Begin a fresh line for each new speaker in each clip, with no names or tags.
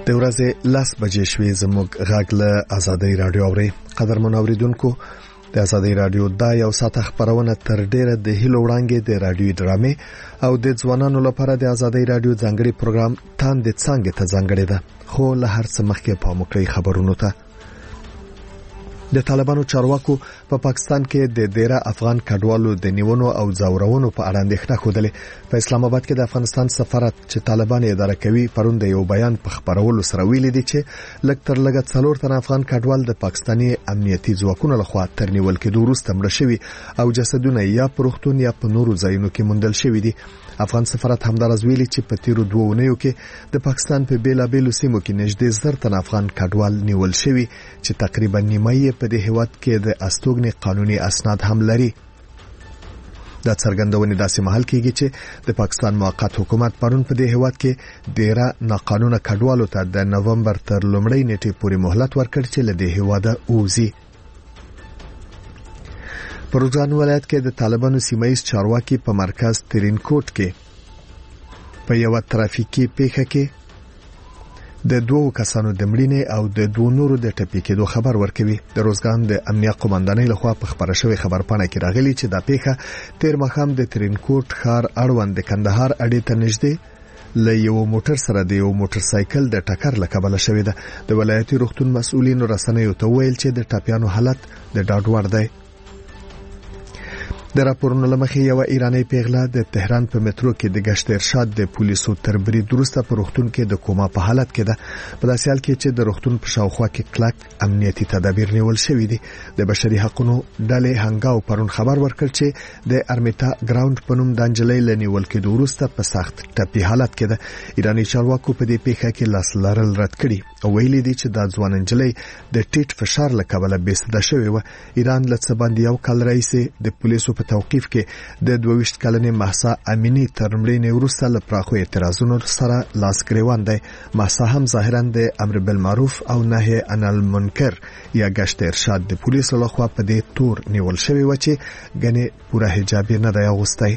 د ورځې 10 بجې شوې زموږ غږ له آزادۍ رادیو اوري. قدرمن اوریدونکو، د آزادۍ رادیو دا یو ساعت خبرونه تر ډیره د هیلو وړاندې د رادیو ډرامې او د ځوانانو لپاره د آزادۍ رادیو ځانګړي پروګرام تاند څنګه ته ځانګړي ده. خو له هر څه مخکې په مکرې خبرونو ته د طالبانو چارواکو په پاکستان کې د 13 افغان کډوالو د نیونو او ځورونو په اړه اندېښنه خوده. په اسلام آباد کې د افغانستان سفارت چې طالبان یې اداره کوي پرون د یو بیان په خبرولو سره ویلي دي چې لږ تر لږه 4 تن افغان کډوال د پاکستاني امنیتي ځواکونو لخوا تر نیول کېدو وروسته مړه شوي او جسدونه یا په روغتون یا په نورو ځایونو کې موندل شوي دي. افغان سفارت همدارس ویلي چې په تیرو 2 اونیو کې د پاکستان په بیلابېلو سیمو کې نږدې 10 تن افغان کډوال نیول شوي چې تقریبا نیمه یې په دې هیواد کې د استوګنې قانوني اسناد هم لري. دا څرګندونه داسې محل کېږي چې د پاکستان موقت حکومت پرون په دې هیواد کې 13 ناقانونه کډوالو ته د نومبر تر لومړۍ نیټې پورې مهلت ورکړ چې له دې هیواده ووځي. پروګرام ولایت کې د طالبانو سیمایي چارواکي په مرکز ترینکوټ کې په یو ترافیکي پیښه کې د 2 کسانو د مړینې او د 2 نورو د ټپي کېدو خبر ورکوي. د روزګان د امنیت قومندانۍ لخوا په خبره شوی خبرپاڼه کې راغلي چې دا پیښه تیر مخام د ترینکوټ ښار اړوند د کندهار اډې ته نږدې له یو موټر سره د یو موټر سایکل د ټکر له کبله شوې ده. د ولایتي روغتون مسؤلینو رسنیو ته ویل چې د ټپیانو حالت د ډاډ وړ دی. د راپورونو لمخې یو ایرانی پیغله د تهران په مترو کې د گشت ارشاد د پولیسو تر برید وروسته په روغتون کې د کوما په حالت کې ده. په داسې حال کې چې د روغتون په شاوخوا کې کلک امنیتي تدابیر نیول شوي دي. د بشري حقوقو ډلې هنګاو پرون خبر ورکړ چې د ارمیتا ګراوند په نوم د انجلۍ لنیول کې وروسته په سخت ټپي حالت کې ده. ایرانی چارواکو په دې پیښه کې لاس لرل رد کړي او ویلي دي چې د ځوان انجلۍ د ټیټ فشار له کبله بېسده شوې و. ایران له څه باندې یو کال راځي د پولیسو په توقیف کې د 22 کلنې مهسا امینی تر مړینې وروسته له پراخو اعتراضونو سره لاس ګریوان دی. مهسا هم ظاهرا د امر بالمعروف او نهي عن المنکر یا گشت ارشاد د پولیسو لخوا په دې تور نیول شوی و چې غني پوره حجاب نه دی اغوستی.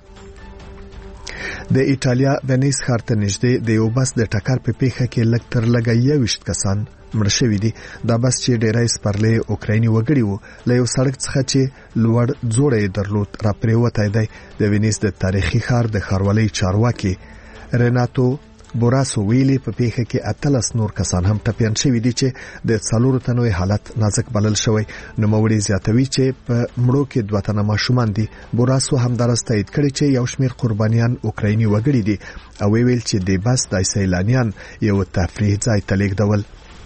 د ایټالیا ونیس ښار ته نږدې د یو بس د ټکر په پیښه کې لږ تر لږه 21 کسان مړ شوي دي. دا بس چې ډیری سپرلې اوکرایني وګړي وو له یو سړک څخه چې لوړ جوړې درلود را پریوتی دی. د ونیس د تاریخي ښار د ښاروالۍ چارواکي ریناتو بوراسو ویلي په پیښه کې 18 نور کسان هم ټپیان شوي دي چې د 4 تنو حالت نازک بلل شوی. نوموړي زیاتوي چې په مړو کې 2 تنه ماشومان دي. بوراسو هم درس تایید کړی چې یو شمیر قربانیان اوکرایني وګړي دي او ویل چې د بس د سیلانیان یو تفریح ځای ته لیږدول.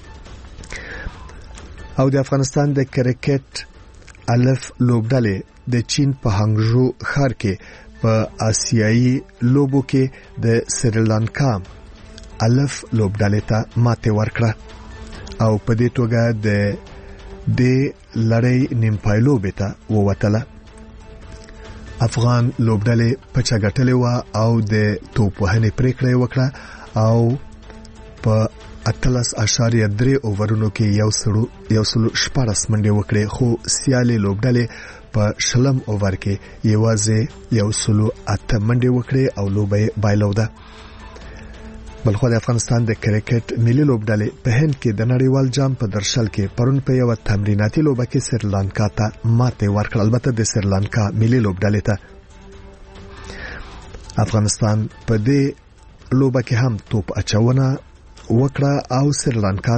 او د افغانستان د کرکټ الف لوبډلې د چین په هانګژو ښار کې په آسیایي لوبو کې د سریلانکا الف لوبډلې ته ماته ورکړه او په دې توګه د لړۍ نیم پایلوبې ته ووتله. افغان لوبډلې په چاګټلې و او د توپ وهنې پریکړه وکړه او په 18.3 اوورونو کې یو سلو 14 منډې وکړې، خو سیالي لوبډلې په شلم اوور کې یوازې 108 منډې وکړې او لوبه بایلو ده. بلخو د افغانستان د کرکټ ملي لوبډلې په هند کې د نړیوال جام په درشل کې پرون په یو تمریناتي لوبه کې سریلانکا ته ماته ورکړه. البته د سریلانکا ملي لوبډلې ته افغانستان په دې لوبه کې هم توپ اچونه وکړه او سریلانکا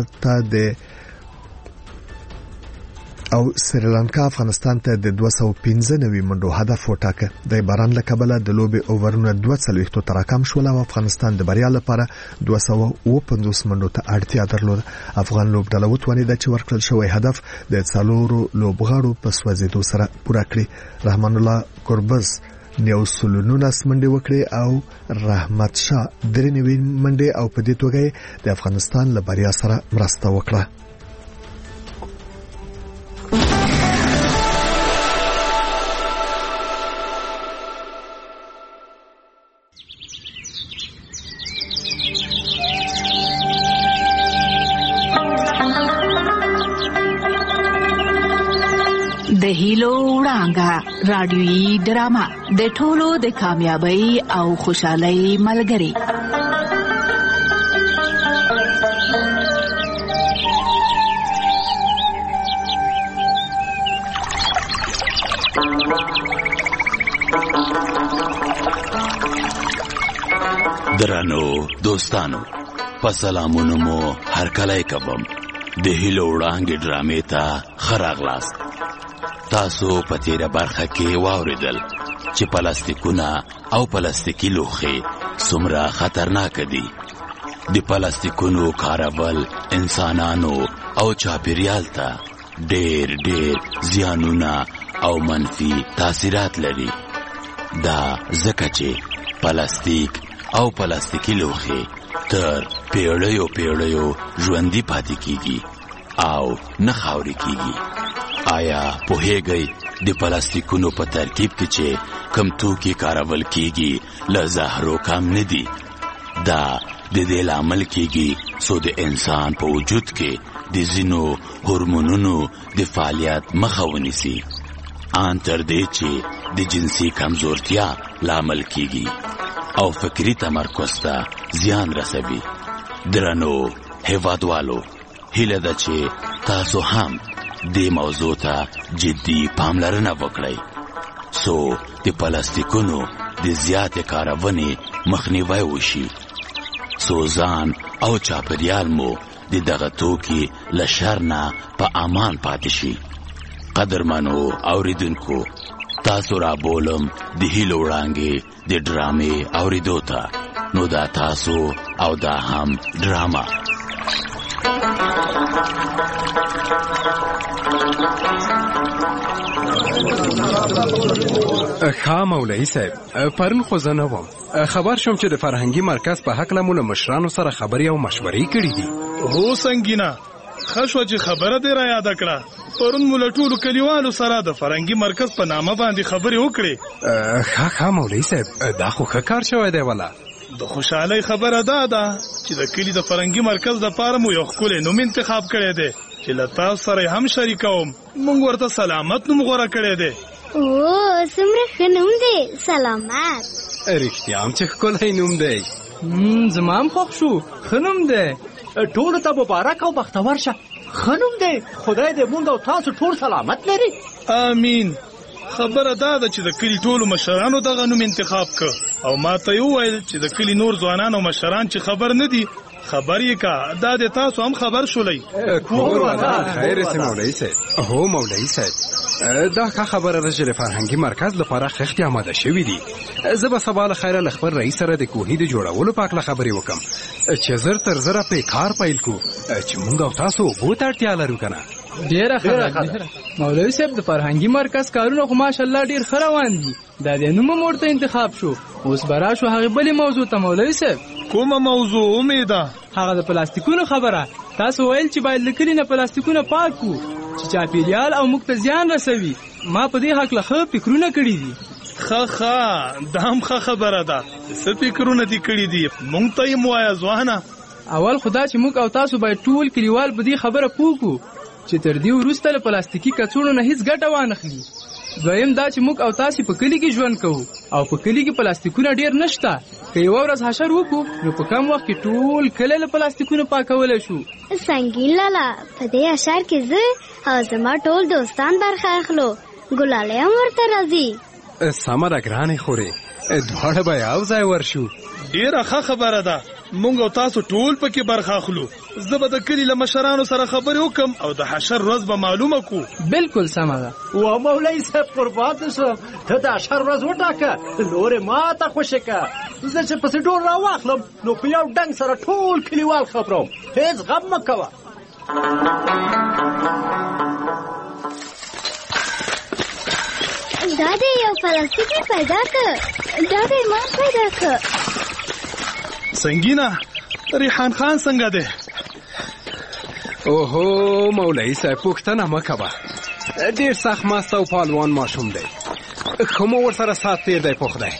افغانستان ته د 295 منډو هدف وټاکه. د باران له کبله د لوبې اوورونه 240 تراکم شول او افغانستان د بریا لپاره 250 منډو ته اړتیا درلوده. افغان لوبډله وتوانیده چې ورکړل شوی هدف د 4 لوبغاړو په سوځېدو سره پوره کړي. رحمان الله قربز 919 منډې وکړې او رحمت شاه 93 منډې او په دې توګه د افغانستان له بریا سره مرسته وکړه.
د هیلو وړانګه رادیويي ډرامه د ټولو د کامیابی او خوشحالۍ ملګری.
درنو دوستانو په سلامونو مو هر کله کوم د هیلو وړانګې ډرامې ته ښه راغلاست. تاسو په تیره برخه کې واورېدل چې پلاستیکونه او پلاستیکي لوښي څومره خطرناک دي. د پلاستیکونو کارول انسانانو او چاپیریال ته ډېر زیانونه او منفي تاثیرات لري. دا ځکه چې پلاستیک او پلاستیکي لوښي تر پیړیو ژوندي پاتې کیږي او نه خاورې کیږي. آیا پوهیږئ د پلاستیکونو په ترکیب کې چې کم توکي کارول کیږي له زهرو کم نه دي؟ دا د دې لامل کیږي څو د انسان په وجود کې د ځینو هورمونونو د فعالیت مخه ونیسي، ان تر دې چې د جنسي کمزورتیا لامل کیږي او فکری تمرکز ته زیان رسوي. درنو هیوادوالو، هیله ده چې تاسو هم دې موضوع ته جدي پاملرنه وکړئ څو د پلاستیکونو د زیاتې کارونې مخنیوی وشي، څو ځان او چاپیریال مو د دغه توکي له شر نه په امان پاتې شي. قدرمنو اوریدونکو، تاسو را بولم د هیلو وړانګې د ډرامې اوریدو ته. نو دا تاسو او دا هم ډراما.
ښه مولوي صاحب، پرون خو زه نه وم. خبر شوم چې د فرهنګي مرکز په هکله مو له مشرانو سره خبرې او مشورې کړي دي.
هو سنګینا، ښه شوه چې خبره دې را یاده کړه. پرون مو له ټولو کلیوالو سره د فرهنګي مرکز په نامه باندې خبرې وکړې.
ښه مولوي صاحب، دا خو ښه کار شوی دی. ولا
د خوشحالۍ خبره دا ده چې د کلي د فرهنګي مرکز لپاره مو یو ښکلی نوم انتخاب کړی دی چې له تاسو سره هم شریکوم. موږ ورته سلامت نوم غوره کړی دی.
او څومره ښه نوم دی، سلامت.
رښتیا هم چې ښکلی نوم دی.
زما هم خوښ شو، ښه نوم دی. ټولو ته مبارک او بختور شه. ښه نوم دی. خدای دې مونږ او تاسو ټول سلامت لري.
آمین. خبره دا ده چې د کلي ټولو مشرانو دغه نوم انتخاب کړ او ما ته یې وویل چې د کلي نور ځوانان او مشران چې خبر نه دي خبر یې کا. دا د تاسو هم خبر شولئ.
خیر سي مولوي صاحب. هو مولوي صاحب، دا ښه خبره ده چې د فرهنګي مرکز لپاره خښتې آماده شوي دي. زه به سبا له خیره له خپل رئیس سره د کوهي د جوړولو په هکله خبرې وکړم چې زر تر زره پې کار پیل کړو چې موږ او تاسو اوبو ته اړتیا لرو که نه.
ډېره ښه مولوي صاحب، د فرهنګي مرکز کارونه خو ماشاءالله ډېر ښه روان دي. دا د نوم هم ورته انتخاب شو. اوس به راشو هغې بلې موضوع ته. مولوي صاحب،
کومه موضوع امیده؟
هغه د پلاستیکونو خبره. تاسو ویل چې باید له کلي نه پلاستیکونه پاک کړو چې چاپیریال او موږ ته زیان رسوي. ما په دې هکله ښه فکرونه کړي دي.
ښه دا هم ښه خبره ده. څه فکرونه دې کړي دي؟ موږ ته یې مو وایه ځوانه.
اول خو دا چې موږ او تاسو باید ټول کلیوال په دې خبره پوه کړو چې تر دې وروسته له پلاستیکي کڅوړو نه هیڅ ګټه وانخلي. دویم دا چې موږ او تاسو په کلي کې ژوند کوو او په کلي کې پلاستیکونه ډېر نشته. که یوه ورځ حشر وکړو نو په کم وخت کې ټول کلی له پلاستیکونو پاکولی شو.
سنګین لالا، په دې اشعار کې زه او زما ټول دوستان برخه اخلو. ګلالی هم ورته راځي.
سمه ده ګرانې خورې، دواړه به یو ځای ورشو.
ډېره ښه خبره ده. موږ او تاسو ټول پکې برخه اخلو. زه به د کلي له مشرانو سره خبرې وکړم او د حشر ورځ به معلومه کړو.
بالکل سمه ده.
و مولوي صاحب قربان دې شم، ته د حشر ورځ وټاکه، نورې ما ته خوشې که. زه چې پسې ډول راواخلم نو په یو ډنګ سره ټول کلیوال خبروم. هېڅ غم مه کوه.
دا دې یو پلاستیک مې پیدا کړ. دا دې ما پیدا کړ.
سنګینا، ریحان خان څنګه دی؟
اوهو مولوي صاحب، پوښتنه مه کوه. ډېر سخت مست او پالوان ماشوم دی. ښه مو ورسره سات تېر دی په خدای.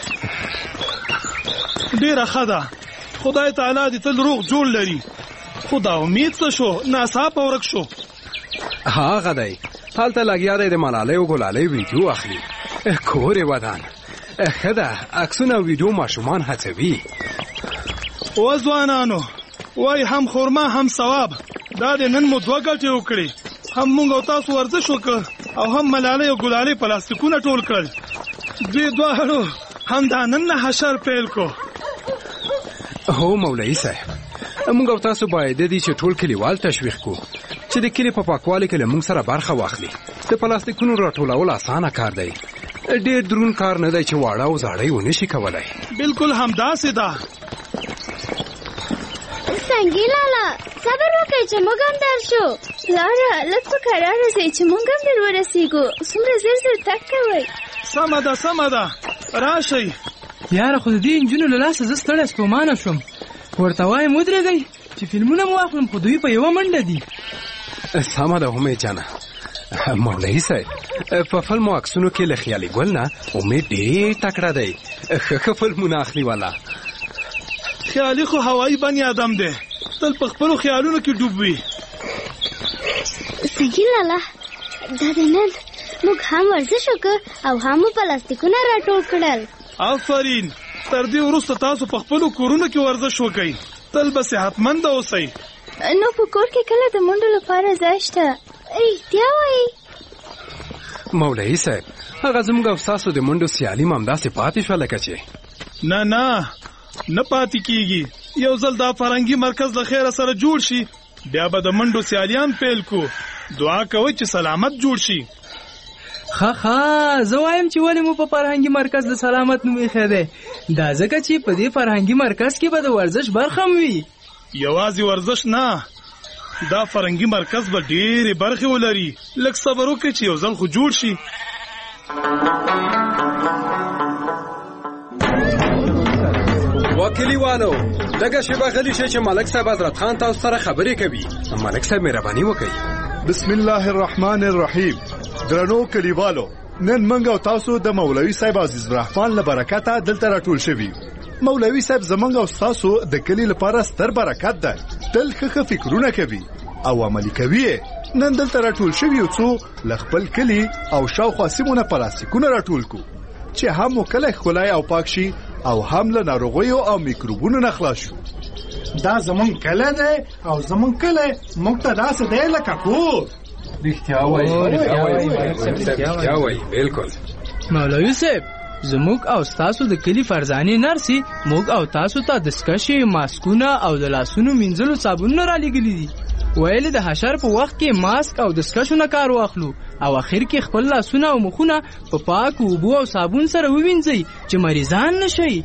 ډېره ښه ده. خدای تعالی دې تل روغ جوړ لري. خو دا امید څه شو؟ ناڅاپه ورک شو.
هغه دی، هلته لګیا دی د ملالۍ او ګلالۍ ویډیو اخلي. کور یې ودان. ښه ده، عکسونه او ویډیو ماشومان هڅوي.
و ځوانانو، وای هم خورما هم ثواب. دا د نن مو دوه ګټې وکړې. هم موږ او تاسو ورزش وکړ او هم ملالۍ او ګلالۍ پلاستیکونه ټول کړل. دوی دواړو هم دا نن نه حشر پیل کو.
هو مولوي صاحب، موږ او تاسو باید د دې چې ټول کلیوال تشویق کو چې د کلی په پاکوالي کې له موږ سره برخه واخلي. د پلاستیکونو راټولول اسانه کار دی، ډېر درون کار نه دی چې واړه او زاړه یې ونه شي کولای.
بالکل همداسې ده.
سنګي لالا صبر وکړئ چې موږ هم درشو. لاره لږ په کراره ځئ چې موږ هم در ورسېږو. څومره زر زر تګ کوئ.
سمه ده سمه ده، راشئ.
یاره خو د دې نجونو له لاسه زه ستړی ستومانه شوم. ورته وایم ودرېږئ چې فلمونه مو واخلم، خو دوی په یوه منډه دي.
سمه ده امید جانه. مولوي صاحب په فلمو عکسونو کې له خیالي ګل نه امید ډېر تکړه دی، ښه فلمونه اخلي والا.
خیالي خو هوایي بني آدم دی، تل په خپلو خیالونو کې ډوب وي.
سنګي لالا دا د نن موږ هم ورزش وکړ او هم مو پلاستیکونه راټول کړل.
آفرین، تر دې وروسته تاسو په خپلو کورونو کې ورزش وکئ، تل به صحتمنده اوسئ.
نو په کور کې کله د منډو لپاره ځای شته؟ رښتیا وایي
مولوي صاحب، هغه زموږ او ستاسو د منډو سیالي هم همداسې پاتې شوه لکه چې نه پاتې کیږي. یو ځل دا فرهنګي مرکز له خیره سره جوړ شي، بیا به د منډو سیالیان پیل کو. دعا کوئ چې سلامت جوړ شي.
زه وایم چې ولې مو په فرهنګي مرکز د سلامت نوم ایښی دی؟ دا ځکه چې په دې فرهنګي مرکز کې به د ورزش برخه هم وي.
یوازې ورزش نه، دا فرهنګي مرکز به ډېرې برخې ولري. لږ صبر وکړئ چې یو ځل خو جوړ شي.
وکلیوالو لږه شیبه غلي شئ چې ملک صاحب حضرت خان تاسو سره خبرې کوي. ملک صاحب مهرباني وکړئ.
بسم الله الرحمن الرحیم. درنو کلیوالو، نن منګ او تاسو د مولوي صاحب عزیز الرحمن له برکته دلته راټول شوي. مولوي صاحب زمونږ او تاسو د کلی لپاره ستر برکت ده. تل ښه فکرونه کوي او عملي کوي. نن دلته راټول شوي یو څو له خپل کلی او شاوخوا سیمونه پلاستیکونه راټول کو چې هم مو کلی ښکلی او پاک شي او هم له ناروغیو او میکروبونو نه خلاص شو.
دا زمونږ کلی دی او زمونږ کلی موږ ته داسې دی لکه کور.
رښتیا وایي بالکل.
مولوي صاحب، زموږ او ستاسو د کلی فرزانې نرسي موږ او تاسو ته دستکشې، ماسکونه او د لاسونو مینځلو صابونونه رالیږلي دي. ویل د حشر په وخت کې ماسک او دستکشو نه کار واخلو او اخر کې خپل لاسونه او مخونه په پاکو اوبو او صابون سره ووینځئ چې مریضان نشئ.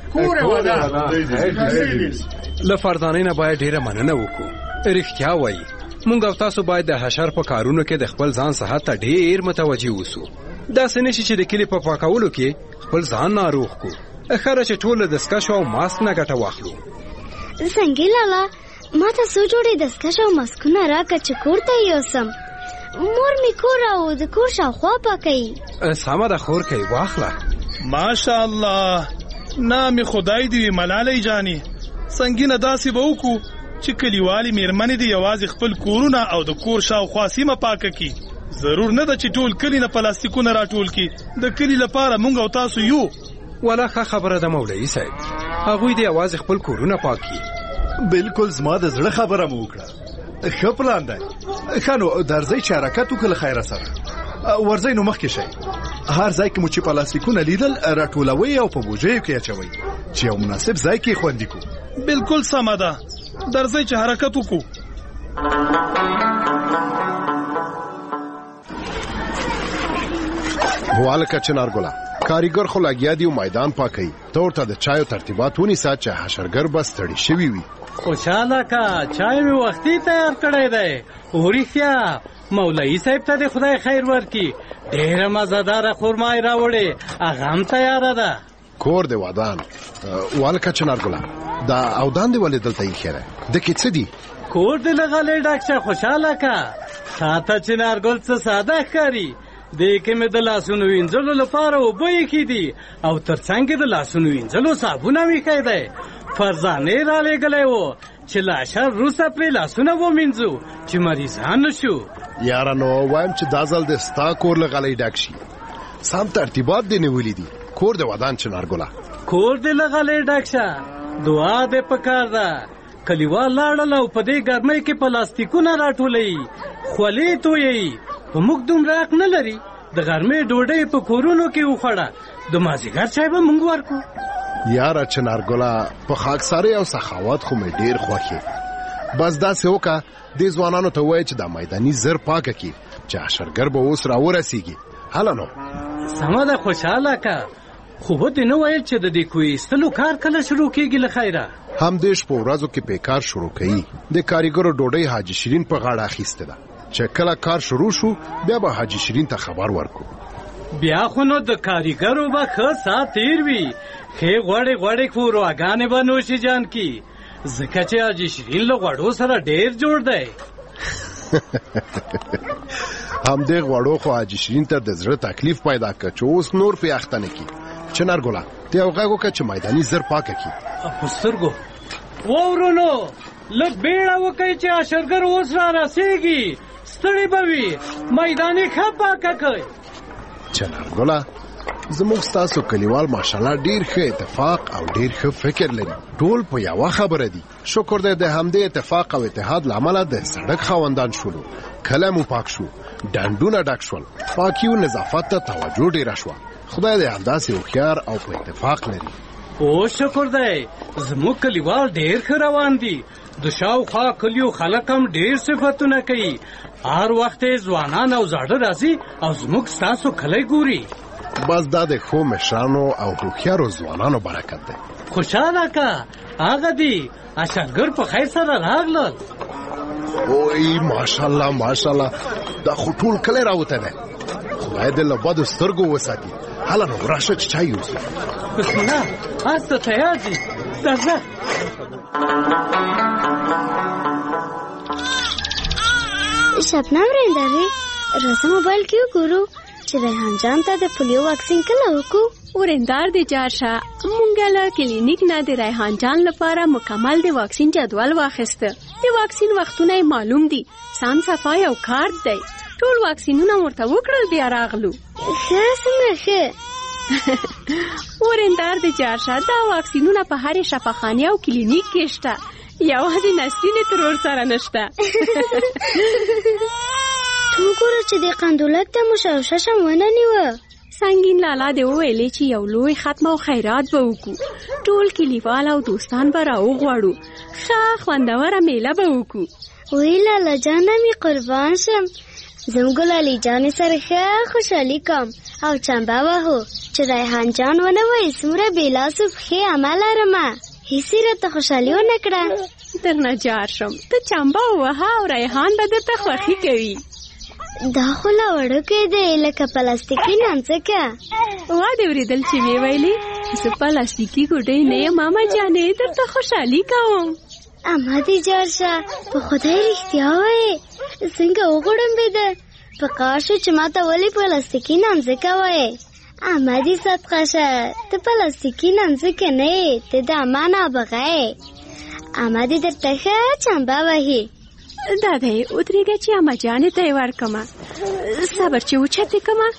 له فرزانې نه باید ډېره مننه وکړو. رښتیا وایي، موږ او تاسو باید د حشر په کارونو کې د خپل ځان صحت ته ډېر متوجه اوسو. داسې نشي چې د کلي په پاکولو کې خپل ځان ناروغ کو. ښه چې ټول د دستکشو او ماسک نه ګټه واخلو.
سنګي لالا ما ته څو جوړې دستکش او ماسکونه راکړه چې کور ته یوسم. مور می کور او د کور شاوخوا پاکوي.
سمه ده خور کوي، واخله.
ماشاءالله، نام خدای دی ملالۍ جانې. سنګینه داسې به وکړو چې کلیوالي میرمنې دې یوازې خپل کورونه او د کور شاوخوا سیمه پاکه کړي. ضرور نه ده چې ټول کلی نه پلاستیکونه راټول کړي. د کلی لپاره موږ او تاسو یو.
ولا ښه خبره ده مولوي صاحب، هغوی دې یوازې خپل کورونه پاک کړي.
بالکل زما د زړه خبره مو وکړه. ښه پلان دی. ښه نو درځئ چې حرکت وکړو له خیره سره. ورځئ نو مخکې شئ. هر ځای کې مو چې پلاستیکونه لیدل راټولوئ او په بوجیو کې اچوئ چې یو مناسب ځای کې خوندي کړو.
بالکل سمه ده، درځئ چې حرکت وکړو.
والکه چنار ګله، کاریګر خو لګیا دی میدان پاکي. ته ورته د چایو ترتیبات ونیسه چې حشرګر بس ستړي شوي وي.
خوشاله کا چای مې وختي تیار کړی دی. ورښتیا مولوي صاحب ته د خدای خیر ورکړي، ډېره مزهداره خرما یې راوړې، هغه هم تیاره ده.
کور دی ودان. والکه چنار ګله، دا اودان دی ولې دلته ایښی دی؟ دکې څه دي؟
کور دی له غلې ډک شه. خوشاله کا تاته چنار ګل څه ساده ښکاري. دې کې مې د لاسونو وینځلو لپاره اوبه ایښي دي او تر څنګ د لاسونو وینځلو صابون هم ایښی دی. فرزانې رالیږلی و چې له حشر وروسته پرې لاسونه ومینځو چې مریضان نه شو.
یاره نو وایم چې دا ځل د ستا کور له غلۍ ډک شي. سم ترتیبات دې نیولي دي. کور د ودان چنارګله،
کور دې له غلۍ ډک شه. دعا دې پکار ده. کلیوال لاړل او په دې ګرمۍ کې پلاستیکونه راټولوي، خولې تویوي. په موږ دومره حق نه لري د غرمې ډوډۍ په کورونو کې وخوړه، د مازدیګر چای به موږ ورکو.
یاره چنارګله په خاکساري او سخاوت خو مې ډیر خوښي. بس داسې وکړه دې ځوانانو ته ووایه چې دا میداني زر پاکه کړي چې اشرګر به اوس راورسیږي. هله نو
سمه ده خوشحاله که، خو به دې نه ویل چې د دې کوی ایستلو کار کله شروع کېږي له خیره؟
همدې شپو ورځو کې پیکار شروع کوي. د کاریګرو ډوډۍ حاجي شیرین په غاړه اخیسته ده چې کله کار شروع شو بیا به حاجي شیرین ته خبر ورکو.
بیا خو نو د کاریګرو به ښه ساعت تیر وي، ښې غوړې غوړې ښورواګانې به نوشي جان کی، ځکه چې حاجي شیرین له غوړو سره ډیر جوړ دی.
همدې غوړو خو حاجي شیرین ته د زړه تکلیف پیدا کړ چې اوس نور پې اخته نه کړي. چنارګله ته یو غږ وکړه چې میداني زر پاکه کړي.
په سترګو وورونو لږ بیړه وکړئ چې اشرګر اوس را رسېږي، ستړي به وي، میداني ښه پاکه کړئ.
چنارګله زموږ ستاسو کلیوال ماشاءالله ډیر ښه اتفاق او ډیر ښه فکر لري. ټول په یوه خبره دي. شکر دی د همدې اتفاق او اتحاد له امله د سړک خاوندان شولو، کلی مو پاک شو، ډنډونه ډک شول، پاکي او نظافت ته توجه ډیره شوه. خدای دې همداسې هوښیار او په اتفاق لري.
او شکر دی زموږ کلیوال ډیر ښه روان دي. د شاوخوا کلیو خلک هم ډیر صفتونه کوي. هر وخت ځوانان او زاړه راځي او زموږ ستاسو کلی ګوري.
بس دا د ښو مشرانو او هوښیارو ځوانانو برکت دی.
خوشحاله که هغه دي اشرګر په خیر سره راغلل.
اوی ماشاءالله ماشاءالله دا خو ټول کلی راوته دی. خدای دې له بدو سترګو وساتي. هله نو راشه چې چای یوسو.
بسم الله اس ته تیار دي. درځه.
شبنم رنداوي راځه موبایل کې وګورو چې ریحان جان ته د پولیو واکسین کله وکړو.
ورندار دې جارشه مونږ له کلینیک نه د ریحان جان لپاره مکمل د واکسین جدول واخیسته. د واکسین وختونه معلوم دي، سان صفای او کارت دی. ټول واکسینونه ورته وکړل بیا راغلو.
ښه څنګه ښه.
ورندار دې جارشه دا واکسینونه په هرې شفاخانه او کلینیک کې شته، یوازې نسرین ترور سره نشته.
تو ګوره چې د قندولک ته مو شاوششم ونه نیوه.
سنگین لالا دې وویلې چې یو لوی ختمه او خیرات به وکړو. ټول کلیوال او دوستان به راوغواړو، ښه خوندوره میله به وکړو.
وی لالا جانه می قربان شم. زموږ لالی جانې سره ښه خوشحالي کوم او چمبه وهو چې ریحان جان ونه وایي څومره بېلاسو پښې عمل لرمه. هیڅ یې راته خوشحالي ونه کړه.
درنه جار شم ته چمبه ووهه او ریحان به درته خوښي کوي.
دا خو لا وړوکی دی لکه پلاستیکي نمځکه.
وا دې اورېدل چې ویې ویلې زه پلاستیکي ګوډۍ نه یم ماما جانې درته خوشحالي کوم.
اما دې جار شه په خدای رښتیا وایې څنګه وغوړمبېده. په کار شو چې ما ته ولې پلاستیکي نمځکه وایې. اما دې صدقه شه ته پلاستیکي نمځکه نه یې، ته د اما نابغه یې. اما دې درته ښه چمبه وهي.
دا دی ودرېږه چې اما جانې ته یې ورکړمه. صبر چې اوچت دې کړمه.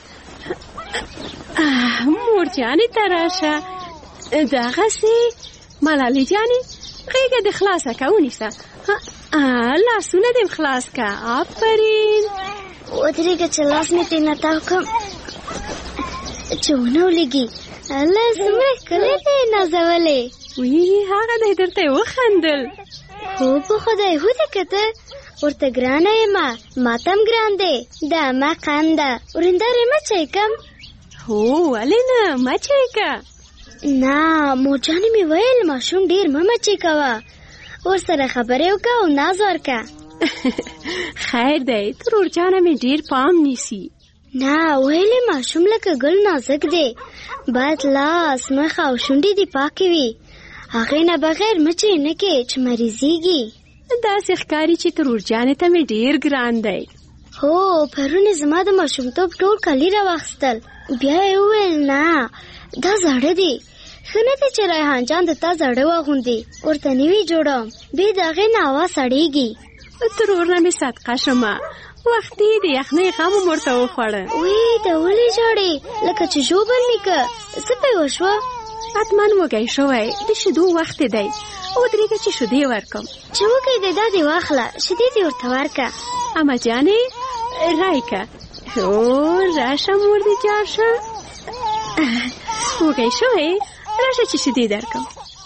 مور جانې ته راشه. دغسې ملالۍ جانې غېږه دې خلاصه که ونیسه. لاسونه دې خلاص که. آفرین.
ودرېږه چې لاس مې ترې نه تاو کړم چې ونه ولګي. الله څومره ښکلی دی نازولی.
وی هغه دی درته یې وخندل.
هو په خدای هو دې که ته ورته ګرانه یمه ما ته هم ګران دی. د اما قنده ورندارې مه چای کم.
هو ولې نه مچی که.
نه مور جانې مې ویل ماشوم ډېر مه مچی کوه، ورسره خبرې وکړه او ناز ورکړه.
خیر دی ترور جانه مې ډېر پام نیسي.
نه ویلې ماشوم لکه ګل نازک دی، باید لاس مخ او شونډې دې پاکې وي. هغې نه بغیر مچې نه کې چې مریضېږي.
داسې ښکاري چې ترور جانې ته مې ډېر ګران دی.
هو پرون یې زما د ماشومتوب ټول کالي راواخیستل. بیا یې وویل نه دا زاړه دي، ښه نه دی چې ریحان جان د تا زاړه واغوندي، ورته نوي جوړوم بې د هغې نه هوا سړېږي.
ترور نه مې صدقه شمه وختي د یخنۍ غم مو ورته وخوړه.
وی ته ولې ژاړې لکه چې ژوبل مې که څه پې وشوه؟
حتما وږی شوی د شیدو وخت دی. ودرېږه چې شیدې ورکړم.
چې وږی دی دا دې واخله شیدې دې ورته ورکړه.
اما جانې رایکه راشه مور دې جار شه. وږی شوی راشه چې شیدې درکم.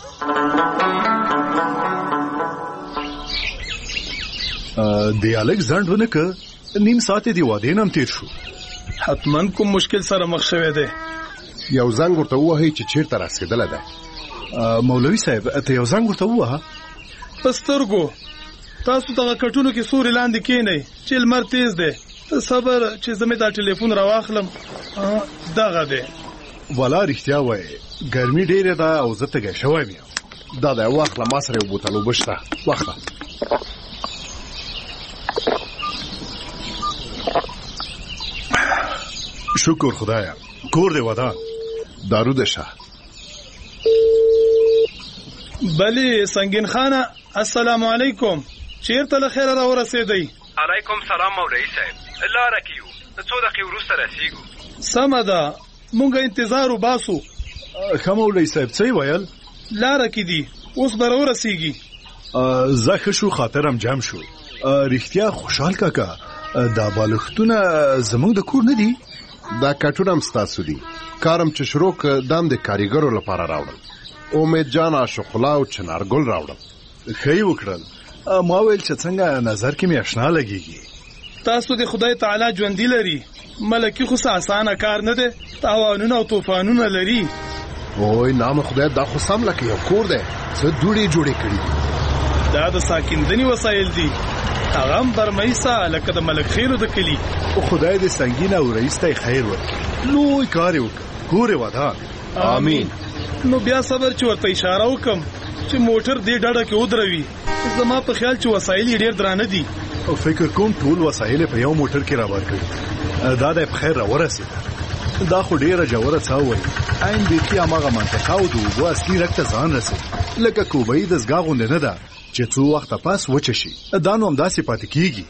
د الګ ځند ونکه نیم ساعت دی واده نام تیر شو.
حتمن کوم مشکل سره مخ شوه دی.
یو زنګ ورته وهی چې چیرته رسیدله ده.
مولوي صاحب ته یو زنګ ورته وه.
پسترګو تاسو ته کټونو کې سوري لاندې کېنئ چې لمر تیز دی. صبر چې زمې دا ټلیفون راواخلم دغه دی.
والا رښتیا وایي ګرمي ډېره ده او زه تږی شوی یم.
دا د واخله ما سره یو بوتل اوبه شته. واخله.
شکر خدایا. کور دی ودان.
دارو ده شه.
بلی سنگین خانه السلام علیکم. چیرته له خیره را ورسېدی؟
علیکم سلام مولوي صاحب. لاره کې یو. څو دقیقې وروسته رسیږو.
سمه ده. مونږ انتظار وباسو.
ښه مولوي صاحب څه ویل؟
لاره کې دي. اوس به راورسېږي.
زه ښه شو خاطرم جام شو. رښتیا خوشحال کاکا دا بالښتونه زموږ د کور نه دي؟
دا کټونه هم ستاسو دي. کارم چې شروع دام د کاریګرو لپاره راوړل. امید جان عاشق‌الله او چنارګل راوړل.
ښه یې وکړل. ما ویل چې څنګه نظر کې مې اشنا لګېږي.
تاسو د خدای تعالی ژوندي لري. ملکی خو اسانه کار نه دی. تاوانونه او طوفانونه لري.
وای نام خدای دا خو سم لکه یو کور دی. څه دوړې جوړې کړي.
دا د ساکندنې وسایل دي. هغه هم برمایسا لکه د ملک خیرو د کلی.
خدای دې سنگینه او رئیس ته خیر ورکړي. لوی کار وکړي. کور ودان.
آمین. نو بیا صبر چې ورته اشاره وکم چې موټر دې ډاډه کې ودروي. زما په خیال چې وسایل ډېر درانه دي.
او فکر کوم ټول وسایل په یو موټر کې راوړ کړي. دا د خیر راورسید. دا خو ډیره جوړه څاوي. عین دې کې هغه منطقه او د وګو اصلي رکته ځان رسید. لکه کوبې د زګاغوند نه ده چې څو وخت پاس وچه شي. دا نو هم داسې پاتې کیږي.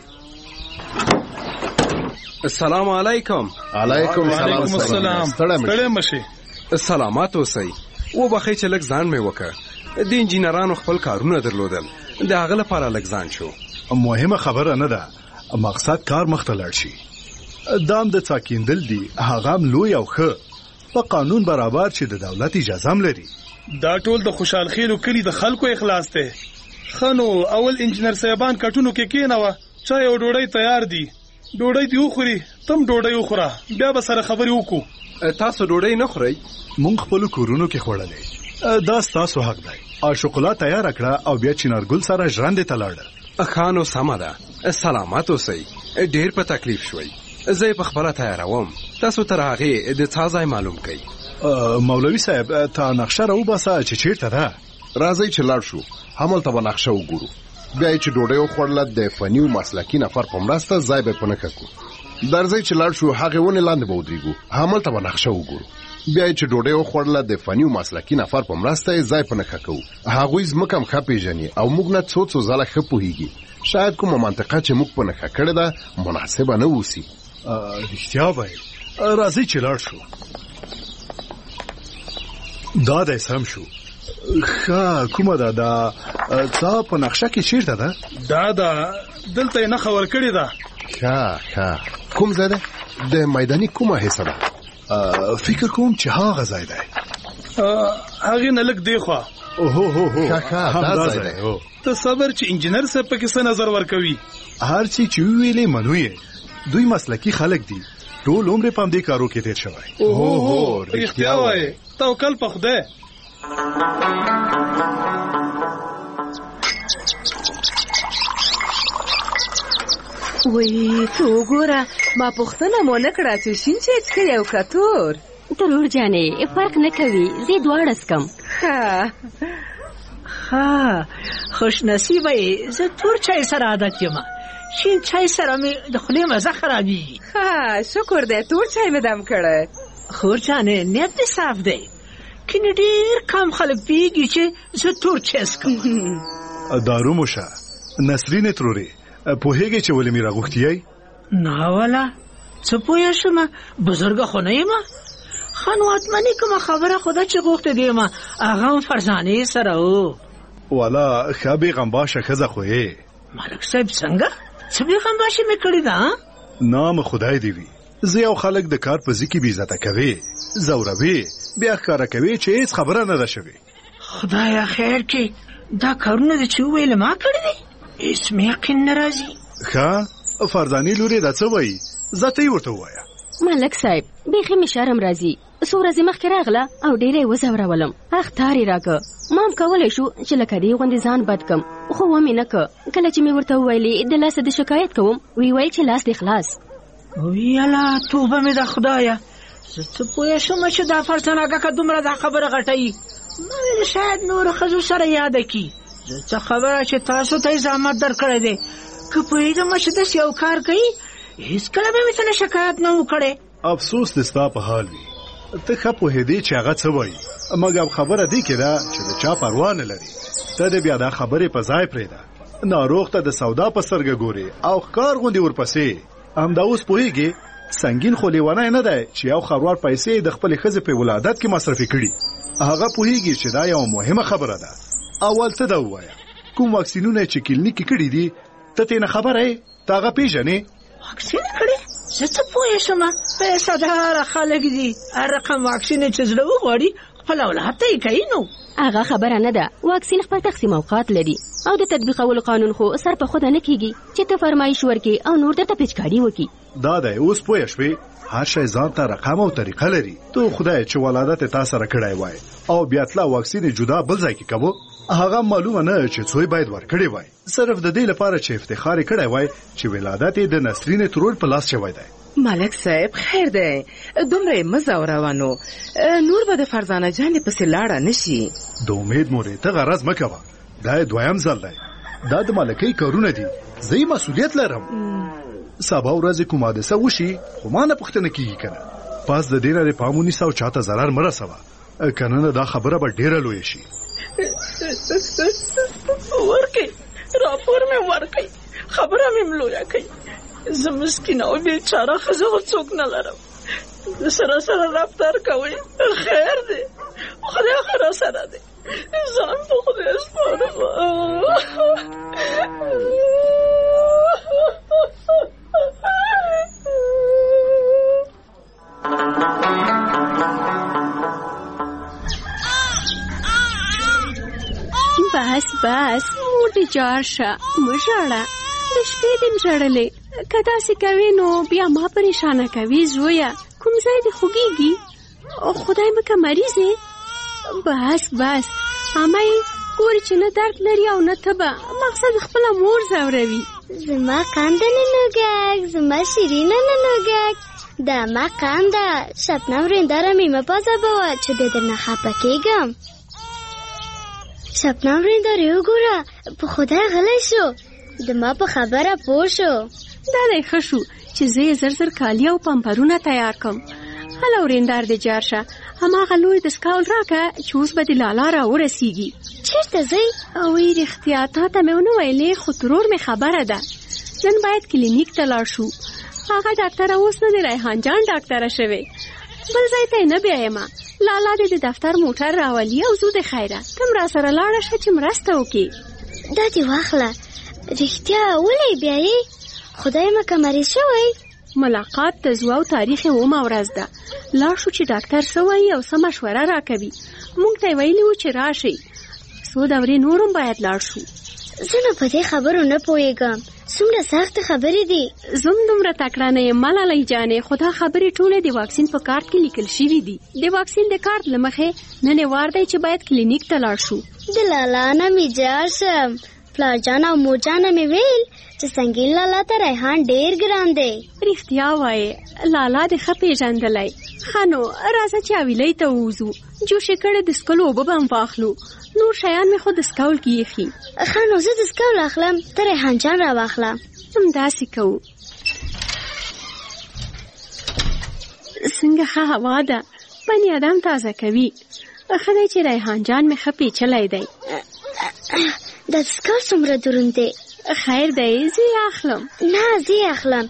السلام علیکم.
علیکم
السلام. ستړی مشه.
سلامات اوسئ. وبخښئ چې لږ ځان مې وکړ. د انجینرانو خپل کارونه درلودل. د هغه لپاره لږ ځان شو.
مهمه خبره نه ده. مقصد کار مخته لاړ شي. دام د څاکیندل دي. هغه لوی او ښه په قانون برابر چې د دولت اجازه هم لري.
دا ټول د خوشحال خیلو کلی د خلکو اخلاص ته. خنو اول انجینر صاحبان کټونو کې کېناوه. چای او ډوډۍ تیار دي. ډوډۍ دی وخوري. تم ډوډۍ وخوره. بیا به سره خبرې وکړو.
تاسو ډوډۍ نه خورئ؟
مونږ خپل کورونو کې خوړلې. دا ستاسو حق دی. عاشق‌الله تیار کړه او بیا چنارګل سره ژرندې ته لاړل.
خانو سمه ده. سلامات اوسئ. ډېر په تکلیف شوي. زه په خپله تیاروم. تاسو تر هغې د څه ځای معلوم کړئ.
مولوي صاحب تا نقشه راوباسه چې چیرته ده.
راځئ چې لاړ شو. همالته به نقشه وګورو. بیا چې ډوډۍ وخوړله د فني او مسلکي نفر په مرسته ځای به په نښه کړو. درځئ چې لاړ شو. هغې ونې لاندې به ودرېږو. همالته به نقشه وګورو. بیا چې ډوډۍ وخوړله د فني او مسلکي نفر په مرسته یې ځای په نښه کوو. هغوی زموږ هم ښه پېژني او موږ نه څو ځله ښه پوهېږي. شاید کومه منطقه چې موږ په نښه کړې ده مناسبه نه اوسي.
رښتیا وایي. راځئ چې لاړ شو. دا دی سم شو. ښه کومه ده دا څه په نقشه کې چیرته ده؟
دا دلته یې نښه ورکړې ده.
ښه کوم ځای ده؟ د میداني کومه حصه ده؟
فکر کوم چې هغه ځای دی.
هغې نه لږ دی خوا.
دا ځای دی.
ته صبر چې انجینر صاحب پکې څه نظر ورکوي.
هر څه چې ویلې منو یې. دوی مسلکي خلک دي. ټول عمر په دې کارو کې تیر شوی.
رښتیا وایي. توکل په خدای.
وای ته وګوره ما پوښتنه مو نه کړه چې شین چای څښې او که تور.
ترور جانې فرق نه کوي. زه دواړه څښم.
ښه خوش نصیبه یې. زه تور چای سره عادت یم. شین چای سره مې د خولې مزه خرابېږي.
شکر دی تور چای مې دم کړی.
خور جانې نیت دې صاف دی. کنې ډېر کم خلک پوهېږي چې زه تور چای څښم.
دارو موشه نسرین ترورې پوهېږې چې ولې مې راغوښتي یې؟
نه والا څه پوه شم. بزرګه خو نه یم. خانو حتمني کومه خبره خو ده چې غوښتې دې یم هغه هم فرزانې سره و.
والا ښه بېغمباشه ښځه خو یې.
ملک صاحب څنګه څه بېغمباشي مې کړې ده؟
نام خدای دې وي. زه یو خلک د کار په ځای کې بې عزته کوي، ځوروي، بیا ښکاره کوي چې هیڅ خبره نه ده شوې.
خدایا خیر کې دا کارونه د چې وویل ما کړی دی هیڅ مې یقین نه راځي.
ښه فرزانې لورې دا څه وایي ځه ته یې ورته ووایه.
ملک صاحب بیخي مې شرم راځي څو ورځې مخکې راغله او ډېره یې وځورولم اختار یې راکړه ما هم کولی شو چې لکه دې غوندې ځان بد کم خو ومې نه که کله چې مې ورته وویلې د لاسه د شکایت کوم وی ویل چې لاس دې خلاص.
ویاله توبه مې ده خدایه زه څه پوه شوم چې دا فرزانه کاکا دومره دا خبره غټوي ما ویل شاید نورو ښځو سره یاده کړي زه څه خبره چې تاسو ته یې زحمت درکړی دی که پوهېږم چې داسې یو کار کوي هېڅکله به مې څه نه شکایت نه و کړی.
افسوس دې ستا په حال وي ته ښه پوهېدې چې هغه څه وایي مګر خبره دې کې ده چې د چا پروا نه لري ته دې بیا دا خبرې په ځای پرېږده ناروغ ته د سودا په سترګه ګورې او ښکار غوندې ورپسې همدا اوس پوهېږې سنګین خو لیونی نه دی چې یو خروار پیسې د خپلې ښځې په ولادت کې مصرفې کړي هغه پوهېږي چې دا یوه مهمه خبره ده. اول څه ده ووایه کوم واکسینونه چې کلینیک کې کړي دي ته ترې نه خبره یې ته هغه پېژنې؟
واکسین کړی زه څه پوه شم پیسهداره خلک دي هر رقم واکسین چې زړه وغواړي خپل اولاد ته یې کوي نو
هغه خبره نه ده واکسین خپل تقسیم اوقات لري او د تطبیقولو قانون خو سر په خوده نه کیږي چې ته فرمایش ورکې او نور درته پیچکاري وکړي.
دا دی اوس پوه شوې هر شی ځان ته رقم او طریقه لري تو خدای چې ولادت تا سره کړی وای او بیا تلا واکسین جدا بل ځای کې کوو هغه معلومه نه چې څوی باید ورکړي وای صرف د دې لپاره چې افتخار کړی وای چې ولادت د نسرین ترور په لاس شوی دی.
ملک صاحب خیر دی دومره مزه روانو نور به د فرزانه جان پسې لاړه نشي.
د امید مورې ته غرض مه کوه دا دویم ځل دی دا د ملکۍ کارونه دي زه یې مسؤلیت لرم سبا ورځې کوم حادثه وشي خو ما نه پوښتنه کېږي که نه پاس د دې نه پام ونیسه او چاته ضرر مه رسوه که نه دا خبره به ډېره لویه شي.
ورکئ راپور مې ورکئ خبره مې لویه کوي زه مسکینه او بیچاره ښځه خو څوک نه لرم د سره سره رفتار کوئ خیر دی خدای خو را سره دی ځان په خدای سپارم.
بس بس مور دې جار شه مه ژاړه د شپې دې م ژړلې که داسې کوې نو بیا ما پریشانه کوي زویه کوم ځای دې خوږېږي خدای مکه مریض یې بس بس اما یې ګورې چې نه درد لري او نه تبه مقصد خپله مور ځوروي.
زما قنده ننوږک زما شیرینه ننوږک دا ما قنده شبنم رنداره مې مه پازبوه چې د درنه خفه کېږم. شبنم رنداره وګوره په خدای غلی شو د ما په خبره پوه شو.
دا دی ښه شو چې زه یې زر زر کالي او پمپرونه تیار کړم. هله ورېندار دې جار شه هماغه لوی دستکول راکړه چې اوس به دې لالا راورسېږي.
چېرته ځئ؟
اوی رښتیا تا ته مې ونه ویلې خو ترور مې خبره ده نن باید کلینیک ته لاړ شو. هغه ډاکټره اوس نه د ریحان جان ډاکټره شوې بل ځای ته یې نه بیایمه لالا دې د دفتر موټر راولي او زو د خیره ته م راسره لاړه شه چې مرسته وکړي.
دا دې واخله رښتیا ولې بیایې خدای مکه مریض شوی؟
ملاقات د زو او تاریخ اومه ورځ ده لاړ شو چې ډاکټر څه وایي او څه مشوره راکوي موږ ته یې ویلي وو چې راشئ څو دورې نورم باید لاړ شو.
زه نو په دې خبرو نه پوهېږم څومره سخت خبرې دي.
زم دومره تکړه نه یم ملالۍ جانې خو دا خبرې ټولې د واکسین په کارت کې لیکل شوي دي. د واکسین د کارت له مخې نن یې وار دی چې باید کلینیک ته لاړ شو.
د لالا نه مې جار شم پلار جان او مور جانه مې ویل چې سنګین لالا ته ریحان ډېر ګران دی.
رښتیا وایې لالا دې ښه پېژندلی. ښه نو راځه چې حویلۍ ته ووځو جوشې کړې د څکلو اوبه به هم واخلو نور شیان مې خو د سکول کې ایښي.
ښه نو زه د سکول اخلم ته ریحان جان را واخله.
همداسې کوو. څنګه ښه هوا ده بني ادم تازه کوي. ښه دی چې ریحان جان مې ښه پیچلی دی.
دا سکول څومره دروند دی؟
خیر دی زه یې اخلم.
نه زه یې اخلم